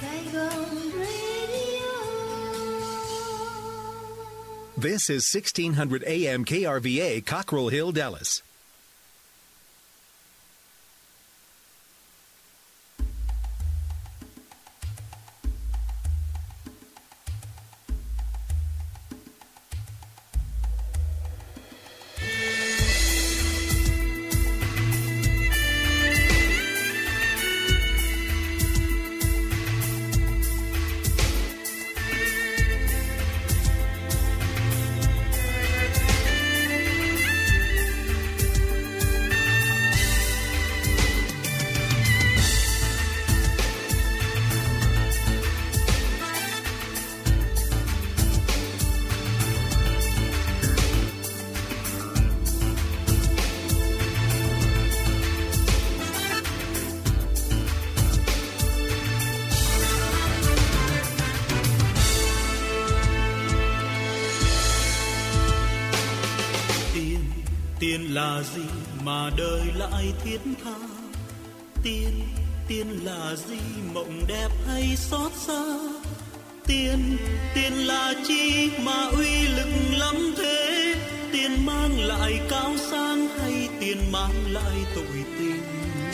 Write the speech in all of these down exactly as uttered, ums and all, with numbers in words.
This is sixteen hundred A M K R V A, Cockrell Hill, Dallas. Tiền là gì mà đời lại thiết tha? Tiền, tiền là gì mộng đẹp hay xót xa? Tiền, tiền là chi mà uy lực lắm thế? Tiền mang lại cao sang hay tiền mang lại tội tình?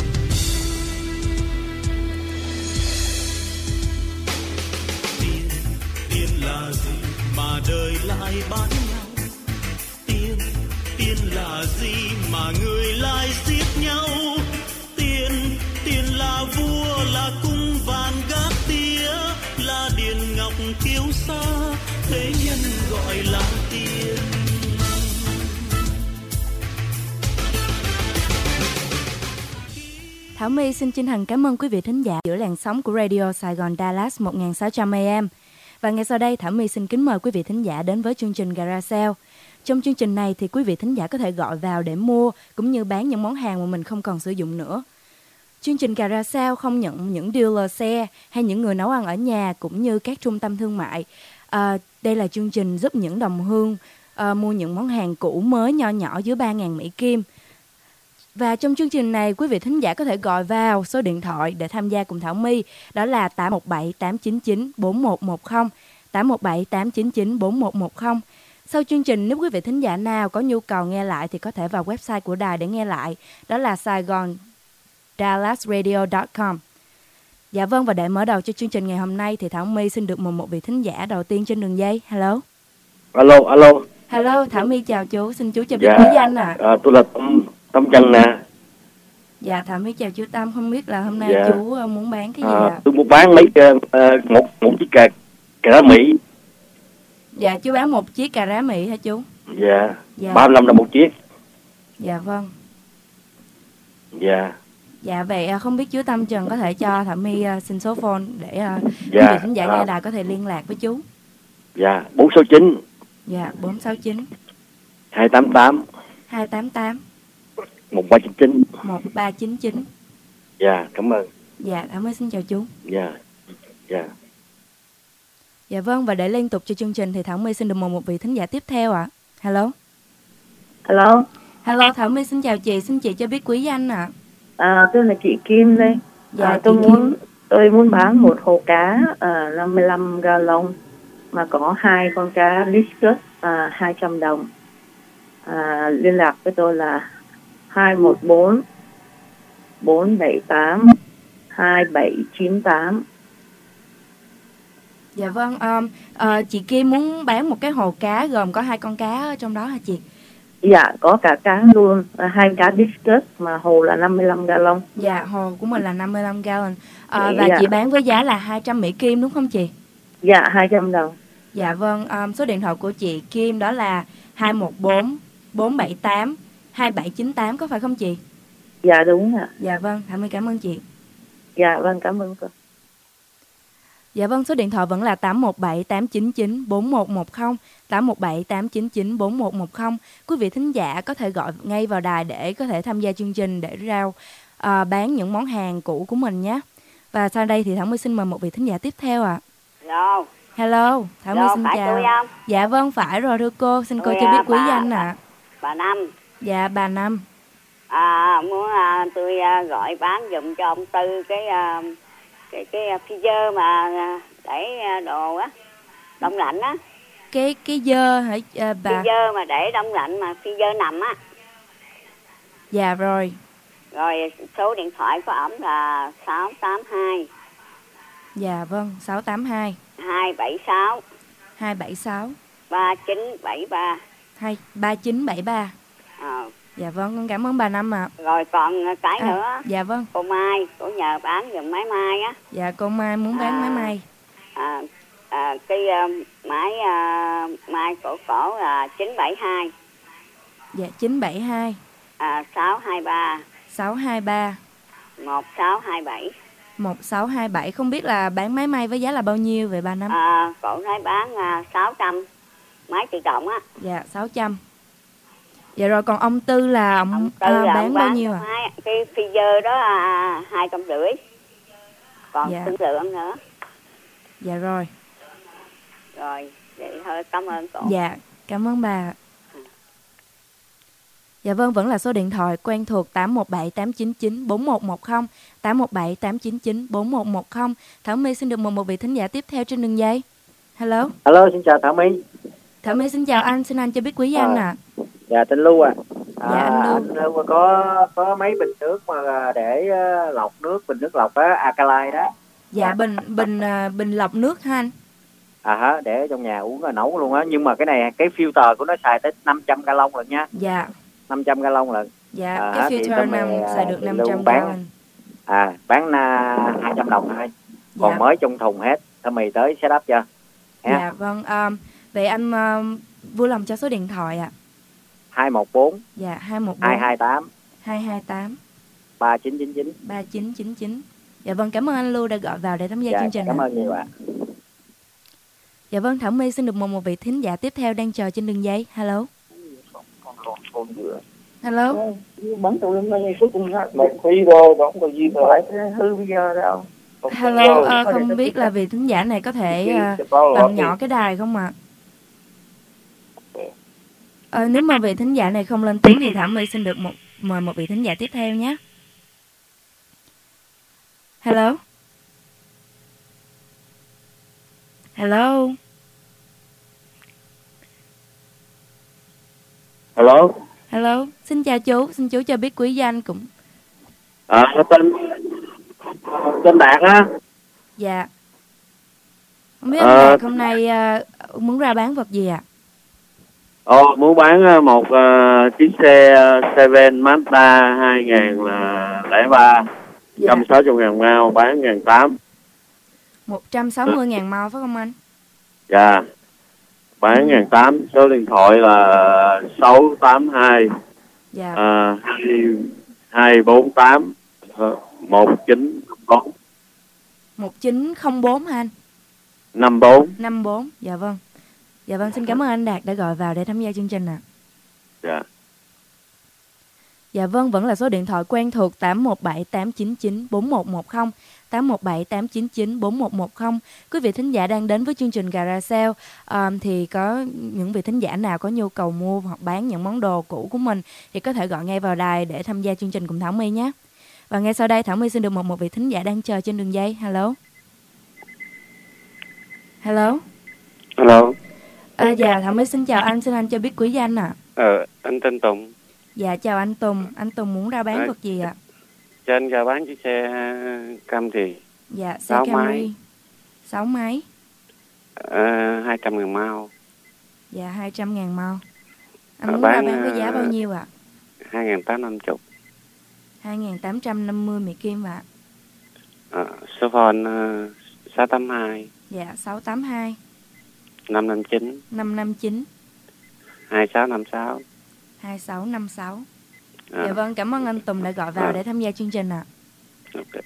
Tiền, tiền là gì mà đời lại bán nhau? Tiền, tiền là gì mà người lại giết nhau? Tiền, tiền là vua, là cung vàng gác tía, là điền ngọc kiêu sa, thế nhân gọi là tiền. Thảo My xin chân thành cảm ơn quý vị thính giả giữa làn sóng của Radio Sài Gòn Dallas một nghìn sáu trăm A M. Và ngay sau đây Thảo My xin kính mời quý vị thính giả đến với chương trình Garage Sale. Trong chương trình này thì quý vị thính giả có thể gọi vào để mua cũng như bán những món hàng mà mình không còn sử dụng nữa. Chương trình Garage Sale không nhận những dealer xe hay những người nấu ăn ở nhà cũng như các trung tâm thương mại. À, đây là chương trình giúp những đồng hương à, mua những món hàng cũ mới nho nhỏ dưới ba nghìn Mỹ Kim. Và trong chương trình này quý vị thính giả có thể gọi vào số điện thoại để tham gia cùng Thảo My, đó là tám một bảy tám chín chín bốn một một không, tám một bảy tám chín chín bốn một một không. Sau chương trình, nếu quý vị thính giả nào có nhu cầu nghe lại thì có thể vào website của đài để nghe lại, đó là saigon dallas radio chấm com. Dạ vâng, và để mở đầu cho chương trình ngày hôm nay thì Thảo My xin được mời một vị thính giả đầu tiên trên đường dây. Hello. Alo, alo. Hello, Thảo My chào chú, xin chú cho biết Dạ, bí danh ạ. À. À, tôi là Tâm, Tâm Trần nè. Dạ, Thảo My chào chú Tâm, không biết là hôm nay Dạ. chú muốn bán cái gì à, ạ? Tôi muốn bán mấy uh, một một chiếc cà cà rá Mỹ. Dạ, chú bán một chiếc cà rá Mỹ hả chú? Dạ. Dạ. ba mươi lăm đồng một chiếc. Dạ vâng. Dạ. Dạ vậy không biết chú Tâm Trần có thể cho Thảo My uh, xin số phone để uh, Dạ. quý vị thính giả à. nghe đài có thể liên lạc với chú. Dạ, bốn sáu chín. Dạ, bốn sáu chín hai tám tám. hai tám tám một ba chín chín. một ba chín chín. Dạ, cảm ơn. Dạ, Thảo My xin chào chú. Dạ. Dạ. Dạ vâng, và để liên tục cho chương trình thì Thảo My xin được mời một vị thính giả tiếp theo ạ. À. Hello. Hello. Hello, Thảo My xin chào chị, xin chị cho biết quý danh ạ. À. À, tôi là chị Kim đây. Dạ, à, chị tôi Kim. muốn tôi muốn bán một hồ cá à, năm mươi lăm gallon mà có hai con cá discus à, hai trăm đồng. À, liên lạc với tôi là hai một bốn bốn bảy tám hai bảy chín tám. Dạ vâng, um, uh, chị Kim muốn bán một cái hồ cá gồm có hai con cá ở trong đó hả chị? Dạ, có cả cá luôn, à, hai cá discus mà hồ là năm mươi lăm gallon. Dạ, hồ của mình là năm mươi lăm gallon. À, và dạ. chị bán với giá là hai trăm Mỹ Kim đúng không chị? Dạ, hai trăm đồng. Dạ vâng, um, số điện thoại của chị Kim đó là hai một bốn bốn bảy tám hai bảy chín tám có phải không chị? Dạ đúng ạ. Dạ vâng, Thảo My cảm ơn chị. Dạ vâng, cảm ơn cô. Dạ vâng, số điện thoại vẫn là tám một bảy tám chín chín bốn một một không, tám một bảy tám chín chín bốn một một không. Quý vị thính giả có thể gọi ngay vào đài để có thể tham gia chương trình để rao uh, bán những món hàng cũ của mình nhé. Và sau đây thì Thảo My xin mời một vị thính giả tiếp theo ạ. À. Hello. Hello, Thảo My xin phải chào. tôi không? Dạ vâng, phải rồi thưa cô, xin tôi cô cho biết quý bà, danh ạ. À. Bà Năm. Dạ, bà Năm. À, muốn à, tôi à, gọi bán giùm cho ông Tư cái à, cái cái freezer mà để đồ á, đông lạnh á. Cái cái dơ hả à, bà? Freezer mà để đông lạnh mà freezer nằm á. Dạ rồi. Rồi số điện thoại của ổng là sáu tám hai. Dạ vâng, sáu tám hai hai bảy sáu hai bảy sáu ba chín bảy ba hai ba chín bảy ba. Ờ. Dạ vâng, con cảm ơn bà Năm ạ. À. Rồi còn cái à, nữa. Dạ vâng. Cô Mai, cô nhờ bán giùm máy may á. Dạ cô Mai muốn bán à, máy may. À, à, cái uh, máy uh, may cổ cổ là chín bảy hai. Dạ chín bảy hai à, sáu hai ba sáu hai ba một sáu hai bảy một sáu hai bảy. Không biết là bán máy may với giá là bao nhiêu vậy bà Năm? À, cổ nói bán uh, sáu trăm, máy tự động á. Dạ sáu trăm. Dạ rồi còn ông Tư là ông, ông Tư à, là bán, bán bao nhiêu à? Máy, cái freezer đó là hai trăm rưỡi. Còn dạ. thương lượng nữa. Dạ rồi. Rồi, vậy thôi cảm ơn cô. Dạ, cảm ơn bà. Dạ vâng, vẫn là số điện thoại quen thuộc tám một bảy tám chín chín bốn một một không, tám một bảy tám chín chín bốn một một không. Thảo My xin được mời một vị thính giả tiếp theo trên đường dây. Hello. Hello, xin chào Thảo My. Thảo My xin chào anh, xin anh cho biết quý danh ạ. À. Dạ, tên Lưu à. à. Dạ anh Lưu. Anh Lưu có có mấy bình nước mà để lọc nước, bình nước lọc á, Alkaline đó. Dạ, bình bình bình lọc nước ha anh. À hả, để trong nhà uống rồi nấu luôn á. Nhưng mà cái này, cái filter của nó xài tới năm trăm gallon lận nha. Dạ. năm trăm gallon lận. Dạ, à, cái filter năm xài được năm trăm gallon. À, bán uh, hai trăm đồng thôi. Còn dạ. mới trong thùng hết. Thảo My tới set up cho. Dạ, dạ vâng. Um, vậy anh uh, vui lòng cho số điện thoại ạ. À. hai một bốn Dạ, hai một bốn hai hai tám hai hai tám ba chín chín chín ba chín chín chín. Dạ vâng, cảm ơn anh Lưu đã gọi vào để tham gia dạ, chương trình. Cảm ơn nhiều ạ. Dạ vâng, Thảo My xin được một một vị thính giả tiếp theo đang chờ trên đường dây. Hello. Hello. Bắn tụi lên đây cuối cùng ra một phí đô không có gì phải hư bây giờ đâu. Hello, à, không biết là vị thính giả này có thể uh, làm nhỏ cái đài không ạ? À, nếu mà vị thính giả này không lên tiếng thì Thảo My xin được một mời một vị thính giả tiếp theo nhé. Hello. Hello. Hello. Hello, xin chào chú, xin chú cho biết quý danh cũng. À, tên tên Đạt á. Dạ. Không biết anh à, Đạt hôm nay uh, muốn ra bán vật gì ạ? À? Ồ, muốn bán một uh, chiếc xe Seven Mazda hai không không ba, dạ. một trăm sáu mươi ngàn mao, bán một nghìn tám trăm. một trăm sáu mươi ngàn mao phải không anh? Dạ, bán một nghìn tám trăm, số điện thoại là sáu tám hai dạ. uh, hai bốn tám một chín bốn một chín không bốn hả anh? năm bốn năm bốn, dạ vâng. Dạ vâng, xin cảm ơn anh Đạt đã gọi vào để tham gia chương trình ạ. À. Dạ. Dạ vâng, vẫn là số điện thoại quen thuộc tám một bảy tám chín chín bốn một một không, tám một bảy tám chín chín bốn một một không. Quý vị thính giả đang đến với chương trình Garage Sale um, thì có những vị thính giả nào có nhu cầu mua hoặc bán những món đồ cũ của mình thì có thể gọi ngay vào đài để tham gia chương trình cùng Thảo My nhé. Và ngay sau đây Thảo My xin được một một vị thính giả đang chờ trên đường dây. Hello. Hello. Hello. À, dạ, Thảo My xin chào anh, xin anh cho biết quý danh ạ. À. Ờ, anh tên Tùng. Dạ, chào anh Tùng, anh Tùng muốn ra bán à, vật gì ạ? À? Cho anh ra bán chiếc xe Camry. Dạ, xe Camry. sáu máy. À, hai trăm ngàn mao. Dạ, hai trăm ngàn mao. Anh à, muốn bán, ra bán với giá bao nhiêu ạ? À? hai nghìn tám trăm năm mươi. hai nghìn tám trăm năm mươi Mỹ Kim ạ. À, số phone uh, sáu tám hai. Dạ, sáu tám hai năm năm chín năm năm chín hai sáu năm sáu hai sáu năm sáu. À. Dạ vâng, cảm ơn anh Tùng đã gọi vào à. để tham gia chương trình ạ. À. Okay.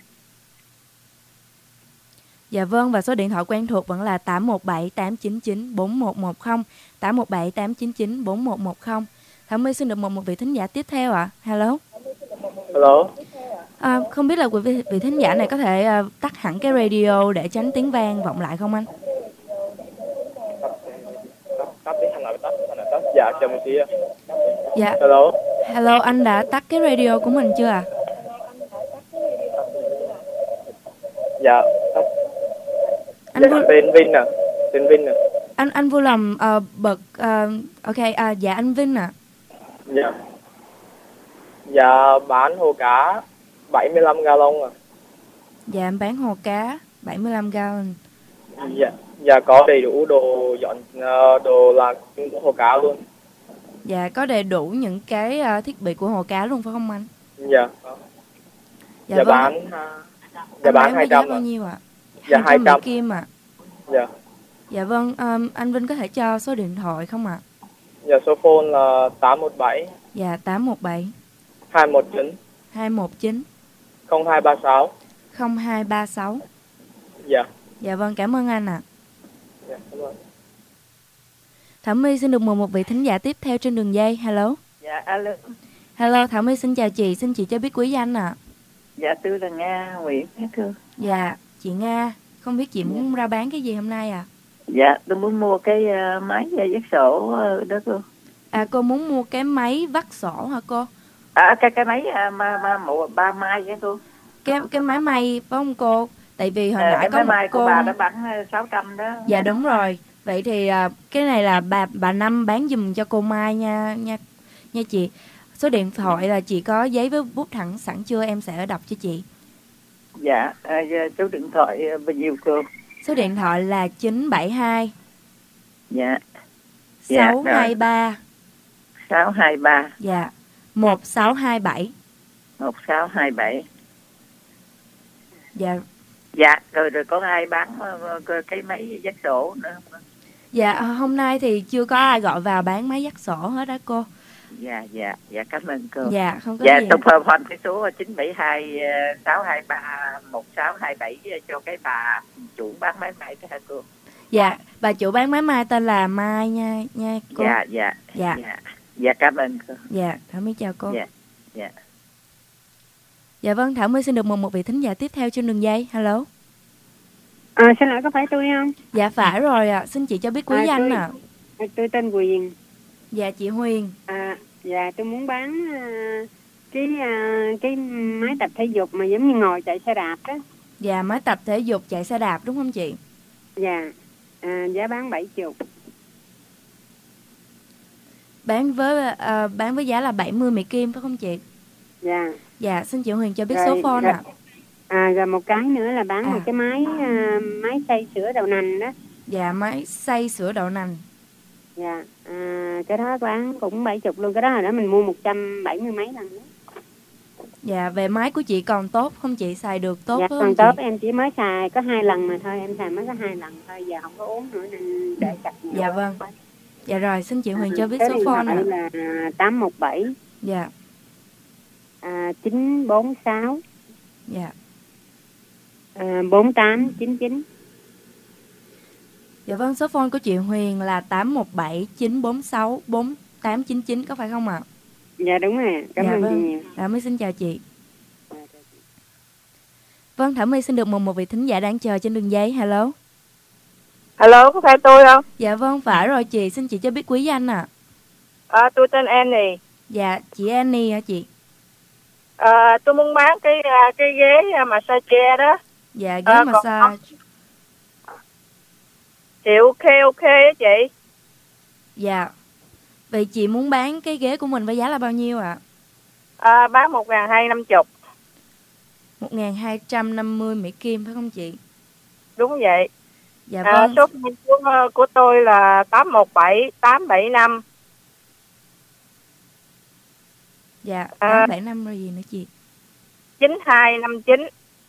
Dạ vâng, và số điện thoại quen thuộc vẫn là tám một bảy tám chín chín bốn một một không, tám một bảy tám chín chín bốn một một không. Thảo My xin được một một vị thính giả tiếp theo ạ. À. Hello. Hello. À, không biết là vị, vị thính giả này có thể uh, tắt hẳn cái radio để tránh tiếng vang vọng lại không anh? Dạ, chào một tí. Dạ. Hello. Hello, anh đã tắt cái radio của mình chưa ạ? À? Dạ. Anh Dạ, vui tên Vinh à. Tên Vinh à. anh anh vui lòng uh, bật uh, ok uh, dạ anh Vinh ạ. À. Dạ. Dạ bán hồ cá bảy mươi lăm gallon à. Dạ em bán hồ cá bảy mươi lăm gallon. Dạ. Dạ có đầy đủ đồ dọn uh, đồ là hồ cá luôn. Dạ có đầy đủ những cái uh, thiết bị của hồ cá luôn phải không anh? Dạ. Dạ, dạ vâng. bán uh, dạ bán hai trăm bao nhiêu ạ? Dạ hai trăm hai trăm Mỹ Kim ạ. Dạ. Dạ vâng, um, anh Vinh có thể cho số điện thoại không ạ? Dạ số phone là tám một bảy. Dạ tám một bảy. hai một chín. hai một chín. không hai ba sáu. không hai ba sáu. Dạ. Dạ vâng, cảm ơn anh ạ. À. Dạ, cảm ơn. Thảo My xin được mời một vị thính giả tiếp theo trên đường dây. Hello. Dạ, alo. Hello, Thảo My xin chào chị, xin chị cho biết quý danh ạ. À. Dạ, tôi là Nga Nguyễn Thế Thương. Dạ, chị Nga, không biết chị muốn ra bán cái gì hôm nay à? Dạ, tôi muốn mua cái uh, máy vắt sổ đó cô. À, cô muốn mua cái máy vắt sổ hả cô? À, cái cái máy uh, ma ma mộ ba mai vậy cô. Cái cái máy may phải không cô? Tại vì hồi à, nãy có một cô cô bà đã bán sáu trăm đó. Dạ đúng rồi. Vậy thì uh, cái này là bà bà Năm bán giùm cho cô Mai nha nha nha chị. Số điện thoại là chị có giấy với bút thẳng sẵn chưa, em sẽ đọc cho chị. Dạ, à, số điện thoại bao nhiêu cô? Số điện thoại là chín bảy hai. Dạ. sáu hai ba. sáu hai ba. Dạ. một sáu hai bảy. một sáu hai bảy. Dạ. Dạ, rồi rồi có ai bán cái máy vắt sổ nữa không? Dạ, hôm nay thì chưa có ai gọi vào bán máy vắt sổ hết đó cô. Dạ, dạ, dạ cảm ơn cô. Dạ, không có dạ, gì. Dạ, tôi phone cái số chín bảy hai sáu hai ba một sáu hai bảy cho cái bà chủ bán máy may đó hả cô? Dạ, bà chủ bán máy may tên là Mai nha nha cô. Dạ, dạ. Dạ. Dạ, dạ cảm ơn cô. Dạ, Thảo My chào cô. Dạ, dạ. Dạ vâng, Thảo My xin được một một vị thính giả tiếp theo trên đường dây. Hello. À, xin lỗi, có phải tôi không? Dạ phải rồi ạ, à. Xin chị cho biết quý à, danh tôi, ạ. À. Tôi tên Huyền. Dạ chị Huyền. À, dạ tôi muốn bán uh, cái uh, cái máy tập thể dục mà giống như ngồi chạy xe đạp đó. Dạ, máy tập thể dục chạy xe đạp đúng không chị? Dạ, à, giá bán bảy chục. Bán với uh, bán với giá là bảy mươi Mỹ Kim phải không chị? Dạ. Dạ, xin chị Huyền cho biết rồi, số phone ạ. À. À, rồi một cái nữa là bán à. một cái máy uh, máy xay sữa đậu nành đó. Dạ, máy xay sữa đậu nành. Dạ, à, cái đó bán cũng bảy chục luôn. Cái đó là đó mình mua một trăm bảy mươi mấy lần đó. Dạ, về máy của chị còn tốt không chị? Xài được tốt dạ, không còn chị? tốt, em chỉ mới xài có hai lần mà thôi. Em xài mới có hai lần thôi, giờ không có uống nữa nên để chặt nhiều. Dạ vâng. Dạ rồi, xin chị Huyền cho biết cái số phone ạ. là tám một bảy. Dạ. À, chín bốn sáu. Dạ. À, bốn tám chín chín. Dạ vâng, số phone của chị Huyền là tám một bảy chín bốn sáu bốn tám chín chín có phải không ạ? Dạ đúng rồi, cảm dạ, ơn vâng. chị nhiều. Thảo My xin chào chị. Vâng, Thảo My xin được một một vị thính giả đang chờ trên đường dây. Hello. Hello, có phải tôi không? Dạ vâng, phải rồi chị, xin chị cho biết quý danh ạ. À. À, tôi tên Annie. Dạ, chị Annie hả chị? À, tôi muốn bán cái cái ghế massage đó. Dạ, ghế à, massage. Chị ok ok á chị. Dạ. Vậy chị muốn bán cái ghế của mình với giá là bao nhiêu ạ? À, bán một nghìn hai trăm năm mươi. một nghìn hai trăm năm mươi Mỹ Kim phải không chị? Đúng vậy. Dạ à, vâng. Số của, của tôi là tám một bảy tám bảy năm. Dạ, tám bảy năm rồi gì nữa chị? chín hai năm chín.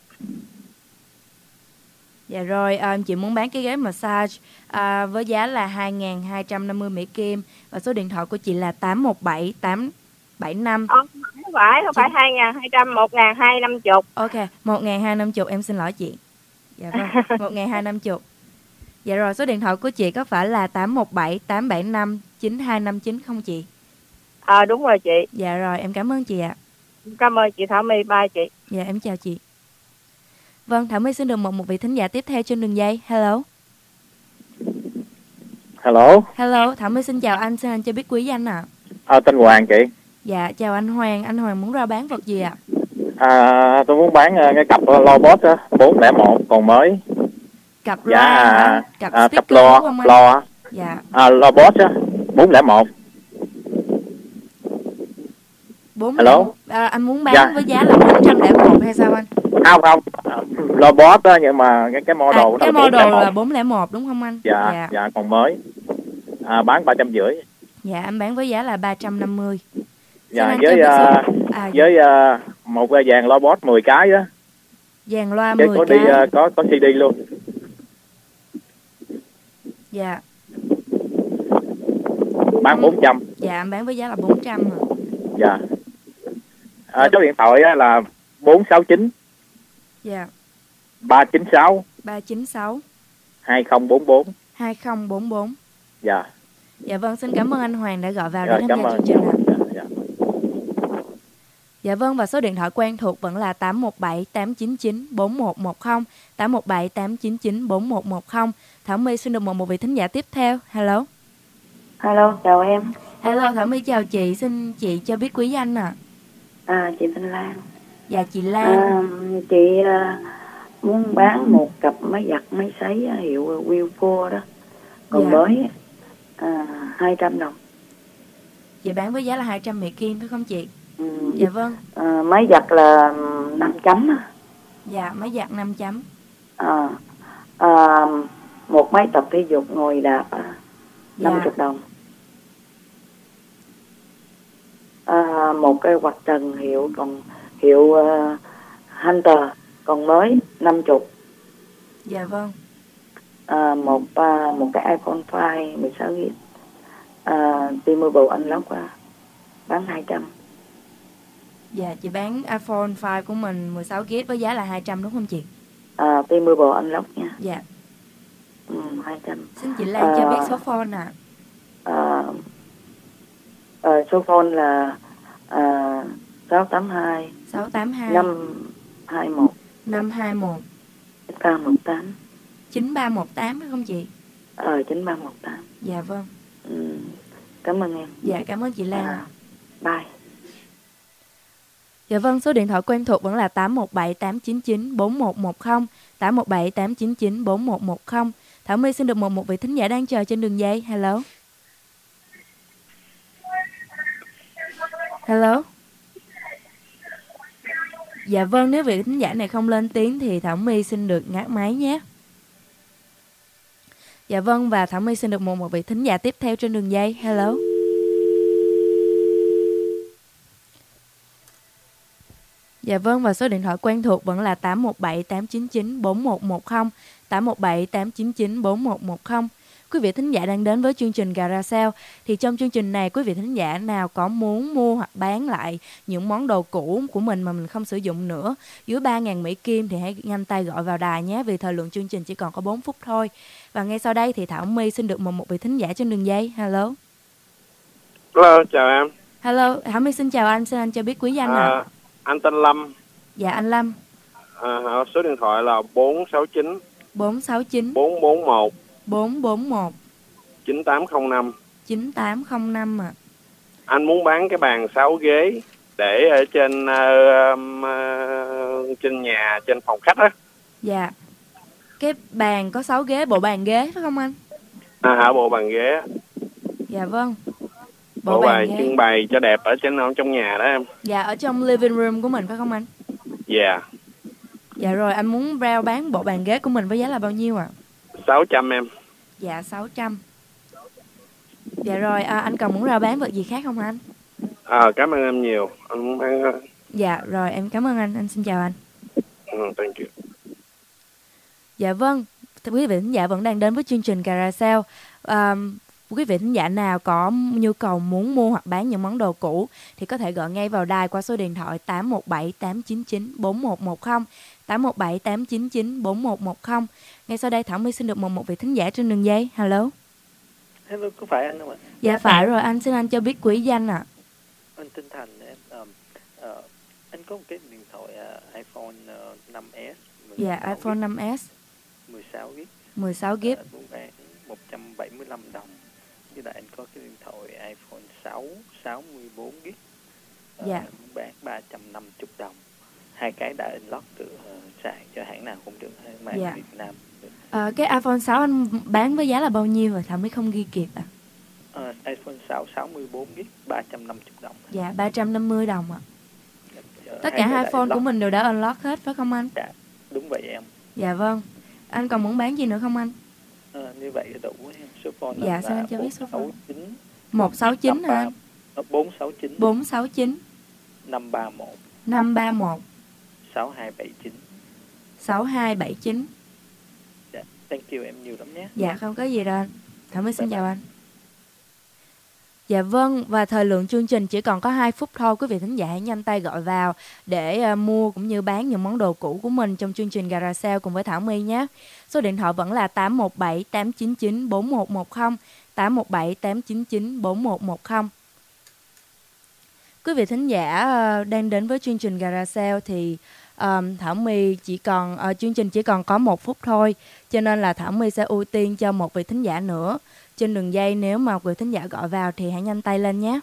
Dạ rồi, à, chị muốn bán cái ghế massage à, với giá là hai nghìn hai trăm năm mươi Mỹ Kim và số điện thoại của chị là tám một bảy tám bảy năm. Không phải, không phải hai nghìn hai trăm, một nghìn hai trăm năm mươi. Ok, một nghìn hai trăm năm mươi, em xin lỗi chị. Dạ vâng, một nghìn hai trăm năm mươi. Dạ rồi, số điện thoại của chị có phải là tám một bảy tám bảy năm chín hai năm chín không chị? À đúng rồi chị. Dạ rồi, em cảm ơn chị ạ. Cảm ơn chị Thảo My, bye chị. Dạ, em chào chị. Vâng, Thảo My xin được một một vị thính giả tiếp theo trên đường dây. Hello. Hello. Hello, Thảo My xin chào anh, xin anh cho biết quý danh ạ. À, tên Hoàng chị. Dạ, chào anh Hoàng, anh Hoàng muốn ra bán vật gì ạ? À, tôi muốn bán uh, cái cặp Lobot bốn không một còn mới. Cặp dạ, loa hả? Cặp à, speaker cặp lo, đúng không anh? lo. Dạ. À, Lobot bốn không một. bốn Hello. À, anh muốn bán dạ. với giá là bốn trăm lẻ một hay sao anh? Không không. Lobot đó, nhưng mà cái cái model à, của cái nó model là bốn không một đúng không anh? Dạ, dạ, dạ còn mới. À, bán ba trăm rưỡi. Dạ, anh bán với giá là ba trăm năm mươi. Dạ, với uh, à, với uh, một uh, dàn Lobot mười cái đó. Dàn loa với mười có cái. Đi, uh, có có xê đê luôn. Dạ. Bán bốn trăm. Dạ, anh bán với giá là bốn trăm mà. Dạ. À, số điện thoại á là bốn sáu chín. Dạ. ba chín sáu. ba chín sáu. hai không bốn bốn. hai không bốn bốn. Dạ. Dạ vâng, xin cảm ơn anh Hoàng đã gọi vào dạ, để tham gia chương trình ạ. Dạ, dạ. Dạ vâng, và số điện thoại quen thuộc vẫn là tám một bảy tám chín chín bốn một một không, tám một bảy tám chín chín bốn một một không. Thảo My xin được mời một vị thính giả tiếp theo. Hello. Hello, chào em. Hello, Thảo My chào chị, xin chị cho biết quý danh ạ. À. À, chị tên Lan. Dạ, chị Lan. À, chị uh, muốn bán một cặp máy giặt máy sấy hiệu Wilco đó, còn dạ. mới à, hai trăm đồng. Chị bán với giá là hai trăm Mỹ Kim phải không chị? Ừ. Dạ vâng. À, máy giặt là năm chấm. Dạ, máy giặt năm chấm. À, à, một máy tập thể dục ngồi đạp à, dạ. năm mươi đồng. À, một cái quạt trần hiệu còn hiệu uh, Hunter còn mới năm mươi. Dạ vâng. À, một uh, một cái iPhone năm mười sáu gi-ga-bai à, T-Mobile Unlock uh, bán hai trăm. Dạ, chị bán iPhone năm của mình mười sáu gi-ga-bai với giá là hai trăm đúng không chị? À, T-Mobile Unlock nha. Dạ. Ừ, hai trăm. Xin chị Lan à, cho biết số phone ạ. À. À, à, số phone là à, sáu tám hai sáu tám hai năm hai một năm hai một chín ba một tám chín ba một tám phải không chị? Ờ, chín ba một tám. Dạ vâng. Ừ, cảm ơn em. Dạ, cảm ơn chị Lan. À, bye. Dạ vâng, số điện thoại quen thuộc vẫn là tám một bảy tám chín chín bốn một một không, tám một bảy tám chín chín bốn một một không. Thảo My xin được một một vị thính giả đang chờ trên đường dây. Hello. Hello. Dạ vâng, nếu vị thính giả này không lên tiếng thì Thảo My xin được ngắt máy nhé. Dạ vâng, và Thảo My xin được một một vị thính giả tiếp theo trên đường dây. Hello. Dạ vâng, và số điện thoại quen thuộc vẫn là tám một bảy tám chín chín bốn một một không, tám một bảy tám chín chín bốn một một không. Quý vị thính giả đang đến với chương trình Garage Sale. Thì trong chương trình này, quý vị thính giả nào có muốn mua hoặc bán lại những món đồ cũ của mình mà mình không sử dụng nữa, dưới ba nghìn Mỹ Kim thì hãy nhanh tay gọi vào đài nhé, vì thời lượng chương trình chỉ còn có bốn phút thôi. Và ngay sau đây thì Thảo My xin được mời một vị thính giả trên đường dây. Hello. Hello, chào em. Hello, Thảo My xin chào anh, xin anh cho biết quý danh à, nào. Anh tên Lâm. Dạ, anh Lâm. À, số điện thoại là bốn sáu chín bốn sáu chín bốn bốn một bốn bốn một chín tám không năm chín tám không năm ạ. À. Anh muốn bán cái bàn sáu ghế để ở trên uh, uh, trên nhà, trên phòng khách á. Dạ. Cái bàn có sáu ghế, bộ bàn ghế phải không anh? À hả, bộ bàn ghế. Dạ vâng. Bộ, bộ bàn trưng bày cho đẹp ở trên trong nhà đó em. Dạ, ở trong living room của mình phải không anh? Dạ. Yeah. Dạ rồi, anh muốn rao bán bộ bàn ghế của mình với giá là bao nhiêu ạ? À? sáu trăm em. Dạ, sáu trăm. Dạ rồi, à, anh còn muốn rao bán vật gì khác không anh? À, cảm ơn em nhiều. Anh muốn bán... Dạ rồi, em cảm ơn anh, anh xin chào anh. Ừ, thank you. Dạ vâng, quý vị thính giả vẫn đang đến với chương trình Garage Sale. Um, quý vị thính giả nào có nhu cầu muốn mua hoặc bán những món đồ cũ thì có thể gọi ngay vào đài qua số điện thoại tám một bảy tám chín chín bốn một một không, tám một bảy tám chín chín bốn một một không. Ngay sau đây Thảo My xin được một một vị thính giả trên đường dây. Hello. Hello, có phải anh không ạ? Dạ phải rồi, anh xin anh cho biết quý danh ạ. À. Anh tên Thành, em um, uh, anh có một cái điện thoại uh, iPhone uh, năm S. Dạ, iPhone năm S. mười sáu gi-ga-bai. mười sáu gi-ga-bai. Uh, bán một trăm bảy mươi lăm đồng. Với lại anh có cái điện thoại iPhone sáu, sáu mươi bốn gi-ga-bai. Uh, dạ. bán ba trăm năm mươi đồng. hai cái đã unlock được, uh, xài cho hãng nào cũng được, mà Dạ. Việt Nam. À, cái iPhone sáu anh bán với giá là bao nhiêu rồi? Thảo Mỹ không ghi kịp à? Uh, iPhone sáu sáu mươi bốn gi-ga-bai ba trăm năm mươi đồng. Dạ, ba trăm năm mươi đồng ạ. À. Tất cả hai phone của mình đều đã unlock hết phải không anh? Dạ, đúng vậy em. Dạ vâng. Anh còn muốn bán gì nữa không anh? À, như vậy đủ em. Số phone dạ, là sao anh cho biết số phone? một sáu chín hả anh? bốn sáu chín bốn sáu chín năm ba một năm ba một sáu hai bảy chín sáu hai bảy chín. Dạ, thank you em nhiều lắm nhé. Dạ, không có gì đâu anh. Thảo Mỹ xin chào anh. Dạ vâng, và thời lượng chương trình chỉ còn có hai phút thôi. Quý vị thính giả hãy nhanh tay gọi vào để uh, mua cũng như bán những món đồ cũ của mình trong chương trình Garage Sale cùng với Thảo My nhé. Số điện thoại vẫn là tám một bảy tám chín chín bốn một một không, tám một bảy tám chín chín bốn một một không. Quý vị thính giả uh, đang đến với chương trình Garage Sale thì um, Thảo My chỉ còn uh, chương trình chỉ còn có một phút thôi, cho nên là Thảo My sẽ ưu tiên cho một vị thính giả nữa trên đường dây. Nếu mà quý thính giả gọi vào thì hãy nhanh tay lên nhé.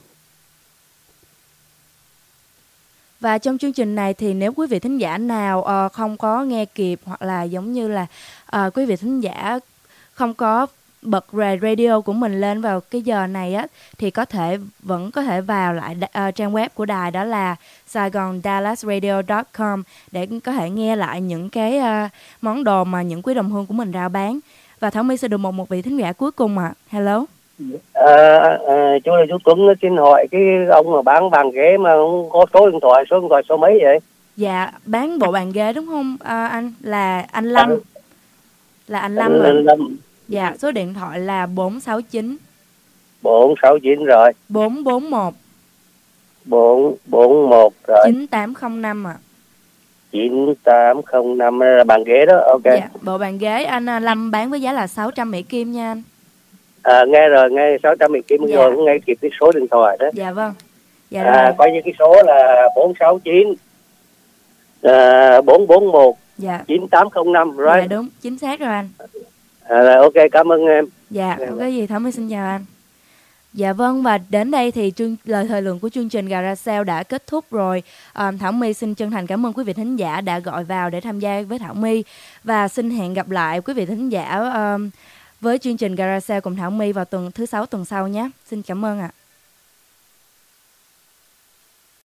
Và trong chương trình này thì nếu quý vị thính giả nào uh, không có nghe kịp, hoặc là giống như là uh, quý vị thính giả không có bật radio của mình lên vào cái giờ này á, thì có thể vẫn có thể vào lại uh, trang web của đài, đó là saigon dallas radio chấm com, để có thể nghe lại những cái uh, món đồ mà những quý đồng hương của mình rao bán. Và Thảo My sẽ được một một vị thính giả cuối cùng ạ. À. Hello. À, à, chú là chú Tuấn xin hỏi cái ông mà bán bàn ghế mà không có số điện thoại, số điện thoại số mấy vậy? Dạ, bán bộ bàn ghế đúng không à, anh? Là anh Lâm. Anh, là anh Lâm. Anh Lâm. Dạ, số điện thoại là bốn sáu chín bốn sáu chín rồi. bốn bốn một bốn bốn một rồi. chín tám không năm ạ. À. chín tám không năm là bàn ghế đó, ok. Dạ, bộ bàn ghế anh Lâm bán với giá là sáu trăm Mỹ Kim nha anh. À, nghe rồi, nghe sáu trăm Mỹ Kim, dạ. Rồi cũng nghe kịp cái số điện thoại đó. Dạ vâng. Dạ à, rồi. coi như cái số là bốn sáu chín à, bốn bốn một dạ. chín tám không năm, right? Dạ đúng, chính xác rồi anh. À, ok, cảm ơn em. Dạ, không có gì, Thảo My xin chào anh. Dạ vâng, và đến đây thì chương, lời thời lượng của chương trình Garage Sale đã kết thúc rồi. À, Thảo My xin chân thành cảm ơn quý vị thính giả đã gọi vào để tham gia với Thảo My. Và xin hẹn gặp lại quý vị thính giả um, với chương trình Garage Sale cùng Thảo My vào tuần thứ sáu tuần sau nhé. Xin cảm ơn ạ. À.